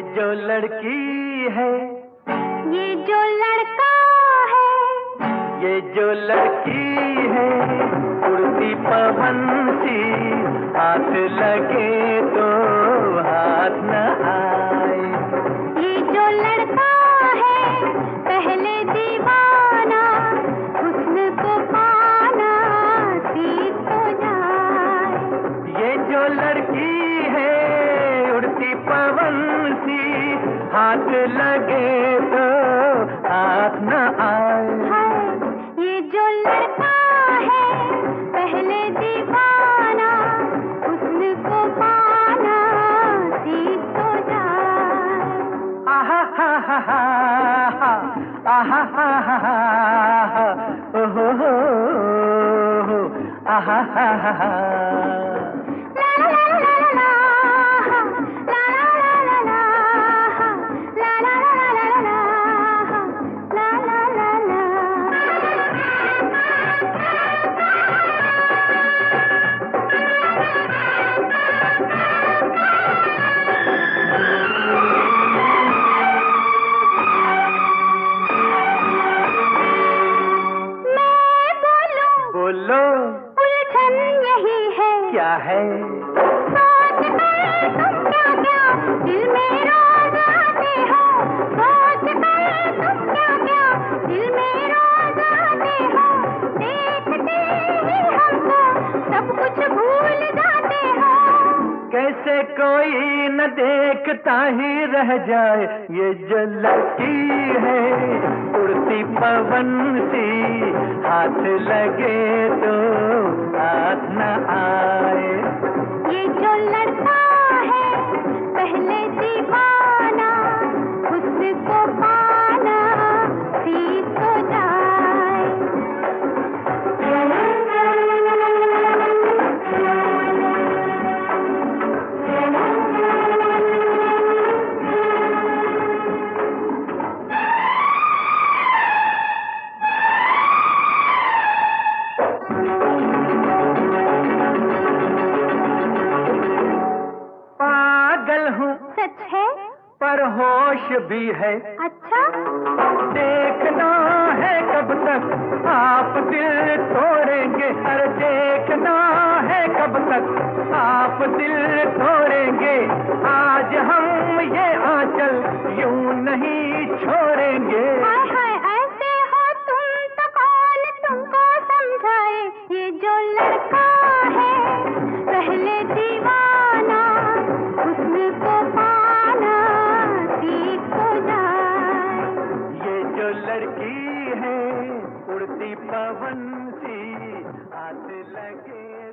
जो लड़की है, ये जो लड़का है, ये जो लड़की है, उड़ती पवन सी, हाथ लगे तो हाथ न आए। ये जो लड़का है पहले दीवाना, हुस्न को पाना सीख तो जाए। ये जो लड़की है उड़ती पवन सी, हाथ लगे तो हाथ न आए। ये जो लड़का है पहले दीवाना, हुस्न को पाना सीख तो जाए। आहा हा हा हा हा, आहा हा हा हा, ओहो हो, आहा हा हा हा। बोलो, उलझन यही है, क्या है? सोच कर तुम क्या क्या दिल में रोज आते हो, सोच कर तुम क्या क्या दिल में रोज आते हो, देखते ही हमको सब कुछ भूल जाते हो। कैसे कोई न देखता ही रह जाए, ये जो लड़की है उड़ती पवन सी, हाथ लगे तो हाथ न आए। ये जो लड़का है पहले दीवाना, हुस्न को पाना सीख तो जाए। पागल हूँ सच है? पर होश भी है। अच्छा, देखना है कब तक आप दिल तोड़ेंगे, अरे देखना है कब तक आप दिल तोड़ेंगे। आज हम ये आंचल यूं नहीं छोड़ेंगे। हाय हाय ऐसे हो तुम तो कौन तुमको समझाए। ये जो लड़का है पहले दीवाना, हुस्न को पाना सीख तो जाए। ये जो लड़की है उड़ती पवन सी, हाथ लगे